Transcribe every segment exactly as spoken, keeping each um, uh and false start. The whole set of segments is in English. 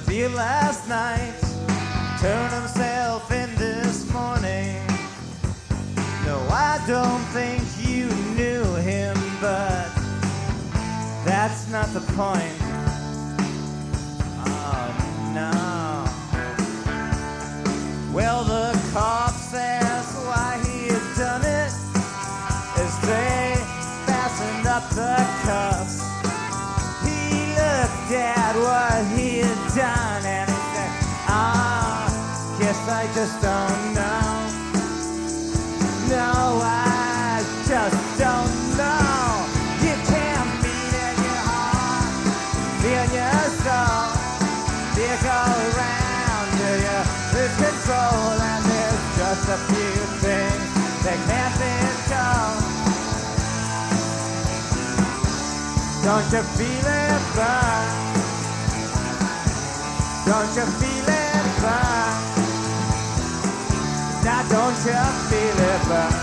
feel last night turn himself in this morning. No, I don't think you knew him, but that's not the point. Oh, no. Well, the cops asked why he had done it as they fastened up the cuffs. He looked at what he had done and he said, ah, guess I just don't know. No, I just don't know. You can't beat it in your heart, feel your soul. You go around till you lose control, and there's just a few things that can't be told. Don't you feel it burn? Don't you feel it burn? Now don't you feel it burn?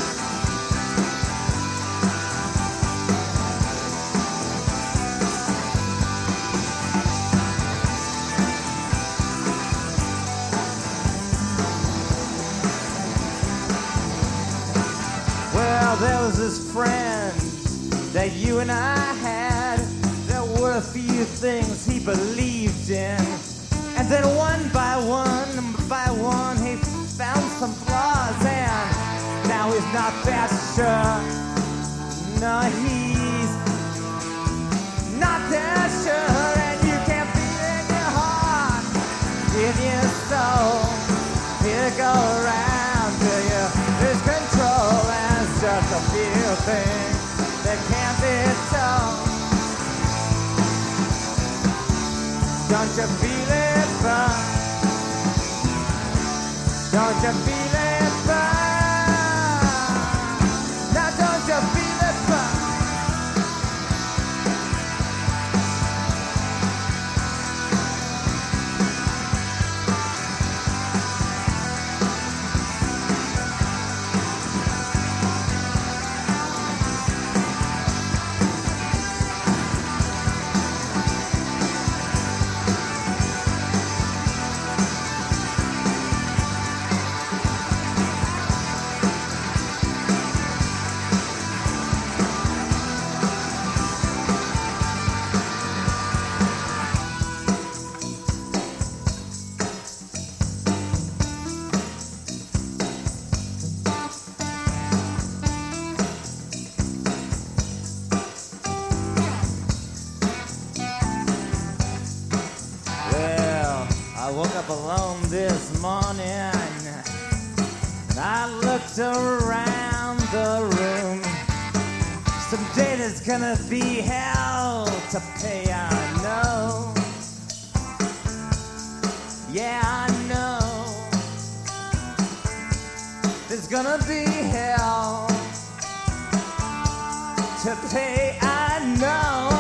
Well, there was this friend that you and I had. There were a few things he believed in, and then one by one, by one, he found some flaws, and now he's not that sure. No, he's not that sure, and you can't feel it in your heart, in your soul. You go around till you lose control, and it's just a few things that can't be told. Don't you feel it burn? Don't you feel it burn? Now don't you feel it burn? I woke up alone this morning, and I looked around the room. Someday there's gonna be hell to pay, I know. Yeah, I know. There's gonna be hell to pay, I know.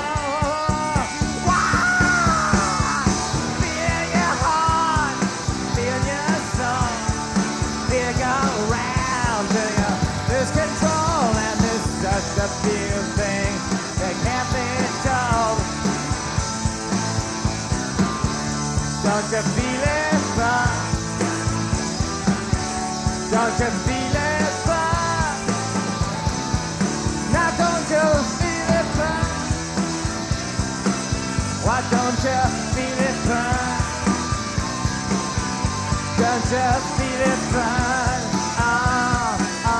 Control, and there's just a few things that can't be told. Don't you feel it burn? Don't you feel it burn? Now don't you feel it burn? Why don't you feel it burn? Don't you feel it burn? Oh, oh.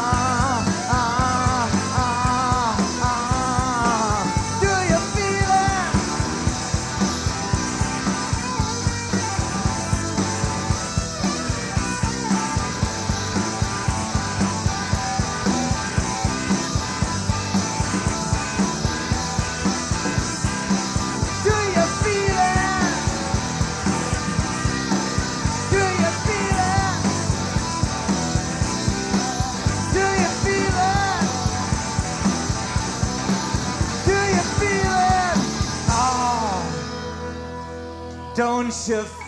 Don't you